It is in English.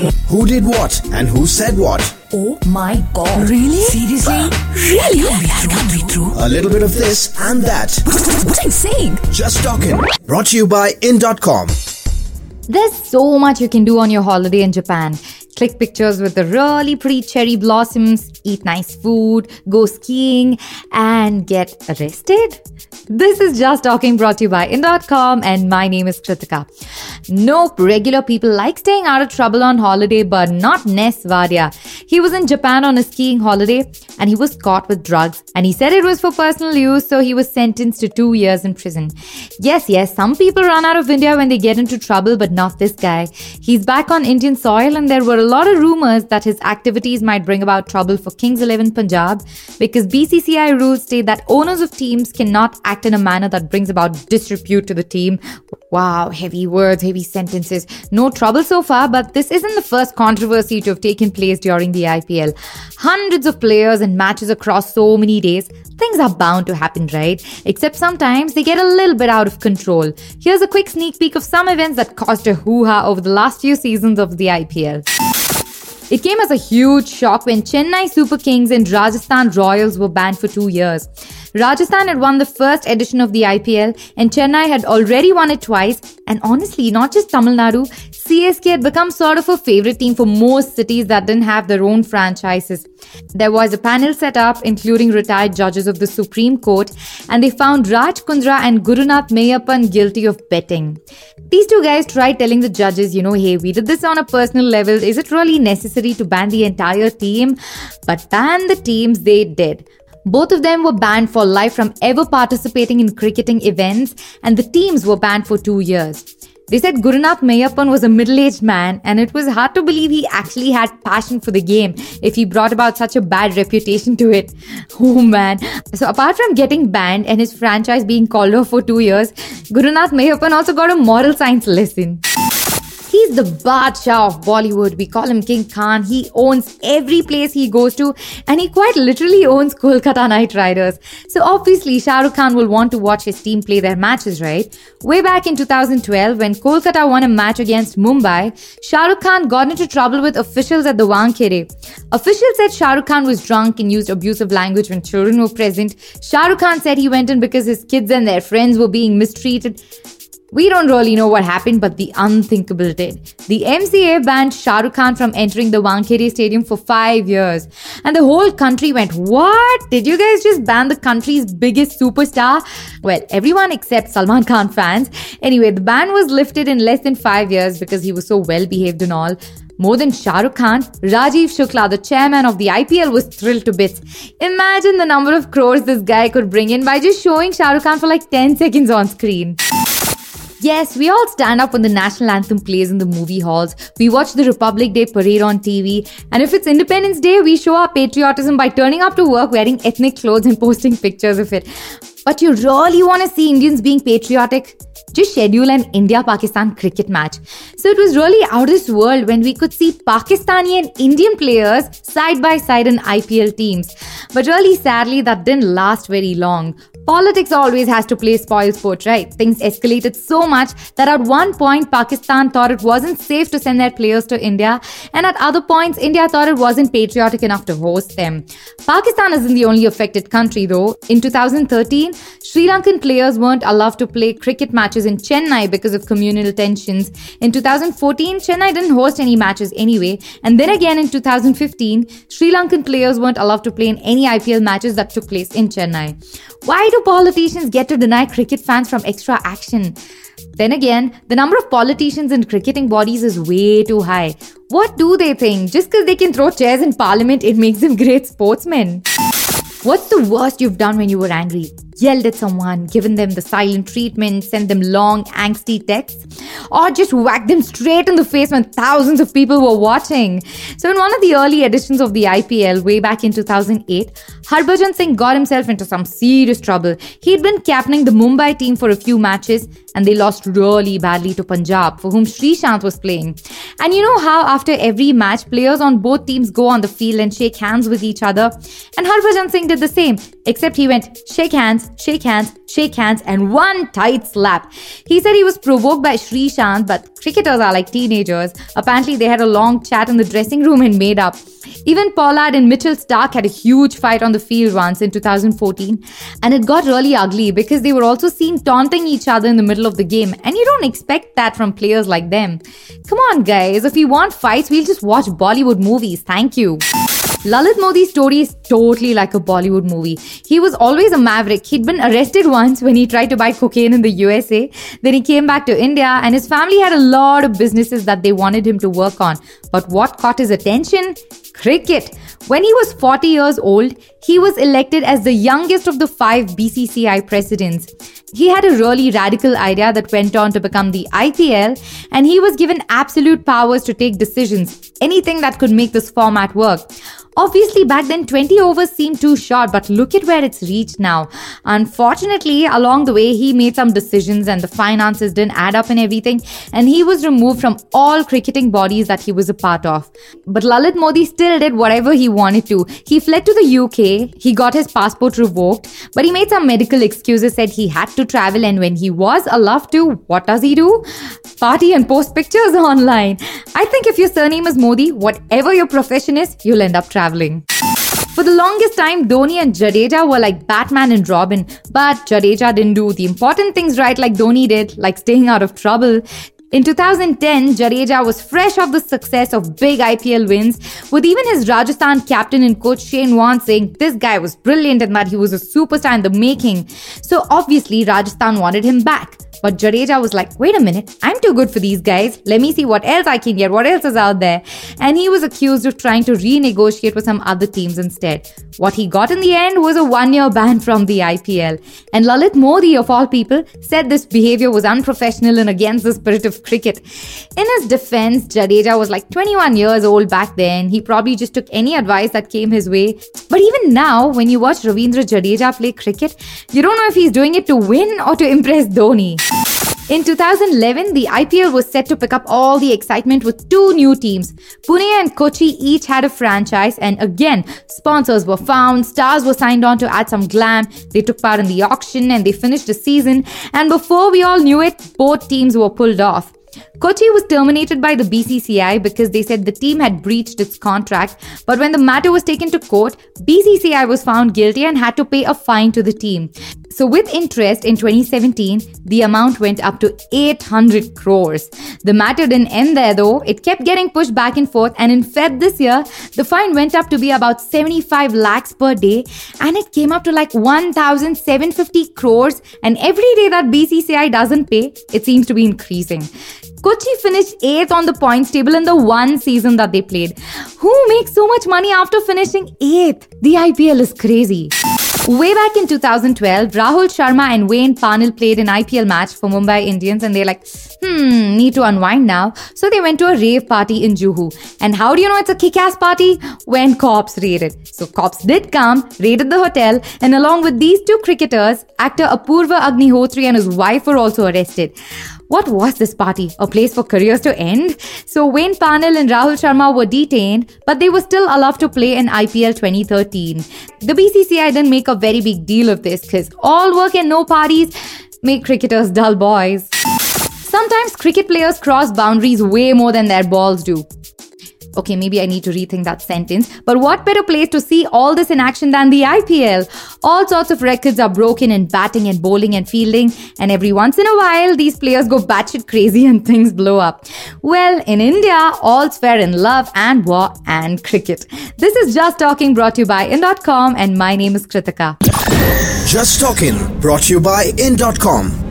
Who did what and who said what? Oh my God. Really? Seriously? Really? That can't be true. A little bit of this and that. What are you saying? Just Talking. Brought to you by in.com. There's so much you can do on your holiday in Japan. Click pictures with the really pretty cherry blossoms, eat nice food, go skiing, and get arrested? This is Just Talking, brought to you by in.com, and my name is Kritika. Nope, regular people like staying out of trouble on holiday, but not Ness Vadia. He was in Japan on a skiing holiday, and he was caught with drugs, and he said it was for personal use, so he was sentenced to 2 years in prison. Yes, some people run out of India when they get into trouble, but not this guy. He's back on Indian soil, and there were a lot of rumors that his activities might bring about trouble for Kings 11 Punjab, because BCCI rules state that owners of teams cannot act in a manner that brings about disrepute to the team. Wow, heavy words, heavy sentences. No trouble so far, but this isn't the first controversy to have taken place during the IPL. Hundreds of players and matches across so many days. Things are bound to happen, right? Except sometimes they get a little bit out of control. Here's a quick sneak peek of some events that caused a hoo-ha over the last few seasons of the IPL. It came as a huge shock when Chennai Super Kings and Rajasthan Royals were banned for 2 years. Rajasthan had won the first edition of the IPL and Chennai had already won it twice. And honestly, not just Tamil Nadu, CSK had become sort of a favorite team for most cities that didn't have their own franchises. There was a panel set up, including retired judges of the Supreme Court, and they found Raj Kundra and Gurunath Mayappan guilty of betting. These two guys tried telling the judges, hey, we did this on a personal level. Is it really necessary to ban the entire team? But ban the teams they did. Both of them were banned for life from ever participating in cricketing events, and the teams were banned for 2 years. They said Gurunath Mayappan was a middle-aged man, and it was hard to believe he actually had passion for the game if he brought about such a bad reputation to it. Oh man. So apart from getting banned and his franchise being called off for 2 years, Gurunath Mayappan also got a moral science lesson. He's the Badshah of Bollywood. We call him King Khan. He owns every place he goes to, and he quite literally owns Kolkata Knight Riders. So obviously, Shah Rukh Khan will want to watch his team play their matches, right? Way back in 2012, when Kolkata won a match against Mumbai, Shah Rukh Khan got into trouble with officials at the Wankhede. Officials said Shah Rukh Khan was drunk and used abusive language when children were present. Shah Rukh Khan said he went in because his kids and their friends were being mistreated. We don't really know what happened, but the unthinkable did. The MCA banned Shah Rukh Khan from entering the Wankhede Stadium for 5 years. And the whole country went, what? Did you guys just ban the country's biggest superstar? Well, everyone except Salman Khan fans. Anyway, the ban was lifted in less than 5 years because he was so well behaved and all. More than Shah Rukh Khan, Rajiv Shukla, the chairman of the IPL, was thrilled to bits. Imagine the number of crores this guy could bring in by just showing Shah Rukh Khan for like 10 seconds on screen. Yes, we all stand up when the national anthem plays in the movie halls. We watch the Republic Day parade on TV. And if it's Independence Day, we show our patriotism by turning up to work wearing ethnic clothes and posting pictures of it. But you really want to see Indians being patriotic? Just schedule an India-Pakistan cricket match. So it was really out of this world when we could see Pakistani and Indian players side by side in IPL teams. But really sadly, that didn't last very long. Politics always has to play spoilsport, right? Things escalated so much that at one point Pakistan thought it wasn't safe to send their players to India, and at other points India thought it wasn't patriotic enough to host them. Pakistan isn't the only affected country though. In 2013, Sri Lankan players weren't allowed to play cricket matches in Chennai because of communal tensions. In 2014, Chennai didn't host any matches anyway, and then again in 2015, Sri Lankan players weren't allowed to play in any IPL matches that took place in Chennai. Why do politicians get to deny cricket fans from extra action? Then again, the number of politicians in cricketing bodies is way too high. What do they think? Just because they can throw chairs in parliament, it makes them great sportsmen. What's the worst you've done when you were angry? Yelled at someone, given them the silent treatment, sent them long, angsty texts, or just whacked them straight in the face when thousands of people were watching. So in one of the early editions of the IPL, way back in 2008, Harbhajan Singh got himself into some serious trouble. He'd been captaining the Mumbai team for a few matches, and they lost really badly to Punjab, for whom Srishant was playing. And you know how after every match, players on both teams go on the field and shake hands with each other? And Harbhajan Singh did the same, except he went, shake hands, shake hands, and one tight slap. He said he was provoked by Sreesanth, but cricketers are like teenagers. Apparently, they had a long chat in the dressing room and made up. Even Pollard and Mitchell Starc had a huge fight on the field once in 2014, and it got really ugly because they were also seen taunting each other in the middle of the game, and you don't expect that from players like them. Come on, guys, if we want fights, we'll just watch Bollywood movies. Thank you. Lalit Modi's story is totally like a Bollywood movie. He was always a maverick. He'd been arrested once when he tried to buy cocaine in the USA. Then he came back to India and his family had a lot of businesses that they wanted him to work on. But what caught his attention? Cricket. When he was 40 years old, he was elected as the youngest of the 5 BCCI presidents. He had a really radical idea that went on to become the IPL, and he was given absolute powers to take decisions, anything that could make this format work. Obviously, back then 20 overs seemed too short, but look at where it's reached now. Unfortunately, along the way, he made some decisions and the finances didn't add up and everything, and he was removed from all cricketing bodies that he was a part of. But Lalit Modi still did whatever he wanted to. He fled to the UK, he got his passport revoked, but he made some medical excuses, said he had to travel, and when he was allowed to, what does he do? Party and post pictures online. I think if your surname is Modi, whatever your profession is, you'll end up traveling. For the longest time, Dhoni and Jadeja were like Batman and Robin, but Jadeja didn't do the important things right like Dhoni did, like staying out of trouble. In 2010, Jadeja was fresh off the success of big IPL wins, with even his Rajasthan captain and coach Shane Warne saying this guy was brilliant and that he was a superstar in the making. So obviously, Rajasthan wanted him back. But Jadeja was like, wait a minute, I'm too good for these guys. Let me see what else I can get, what else is out there. And he was accused of trying to renegotiate with some other teams instead. What he got in the end was a 1-year ban from the IPL. And Lalit Modi, of all people, said this behavior was unprofessional and against the spirit of cricket. In his defense, Jadeja was like 21 years old back then. He probably just took any advice that came his way. But even now, when you watch Ravindra Jadeja play cricket, you don't know if he's doing it to win or to impress Dhoni. In 2011, the IPL was set to pick up all the excitement with 2 new teams. Pune and Kochi each had a franchise, and again, sponsors were found, stars were signed on to add some glam, they took part in the auction and they finished the season, and before we all knew it, both teams were pulled off. Kochi was terminated by the BCCI because they said the team had breached its contract, but when the matter was taken to court, BCCI was found guilty and had to pay a fine to the team. So with interest in 2017, the amount went up to 800 crores. The matter didn't end there though. It kept getting pushed back and forth, and in Feb this year, the fine went up to be about 75 lakhs per day, and it came up to like 1,750 crores, and every day that BCCI doesn't pay, it seems to be increasing. Kochi finished 8th on the points table in the one season that they played. Who makes so much money after finishing 8th? The IPL is crazy. Way back in 2012, Rahul Sharma and Wayne Parnell played an IPL match for Mumbai Indians, and they're like, need to unwind now. So they went to a rave party in Juhu. And how do you know it's a kick-ass party? When cops raided. So cops did come, raided the hotel, and along with these 2 cricketers, actor Apurva Agnihotri and his wife were also arrested. What was this party? A place for careers to end? So Wayne Parnell and Rahul Sharma were detained, but they were still allowed to play in IPL 2013. The BCCI didn't make a very big deal of this because all work and no parties make cricketers dull boys. Sometimes cricket players cross boundaries way more than their balls do. Okay, maybe I need to rethink that sentence. But what better place to see all this in action than the IPL? All sorts of records are broken in batting and bowling and fielding. And every once in a while, these players go batshit crazy and things blow up. Well, in India, all's fair in love and war and cricket. This is Just Talking, brought to you by In.com, and my name is Kritika. Just Talking, brought to you by In.com.